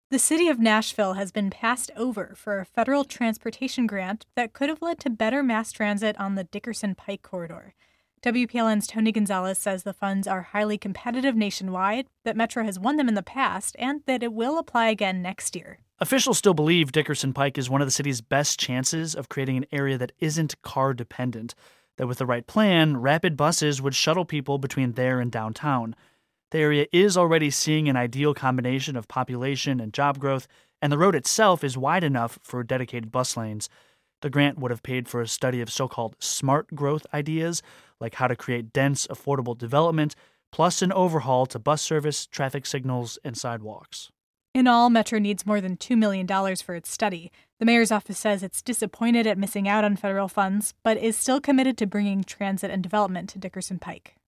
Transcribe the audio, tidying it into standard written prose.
The city of Nashville has been passed over for a federal transportation grant that could have led to better mass transit on the Dickerson Pike corridor. WPLN's Tony Gonzalez says the funds are highly competitive nationwide, that Metro has won them in the past, and that it will apply again next year. Officials still believe Dickerson Pike is one of the city's best chances of creating an area that isn't car-dependent, that with the right plan, rapid buses would shuttle people between there and downtown. The area is already seeing an ideal combination of population and job growth, and the road itself is wide enough for dedicated bus lanes. The grant would have paid for a study of so-called smart growth ideas, like how to create dense, affordable development, plus an overhaul to bus service, traffic signals, and sidewalks. In all, Metro needs more than $2 million for its study. The mayor's office says it's disappointed at missing out on federal funds, but is still committed to bringing transit and development to Dickerson Pike.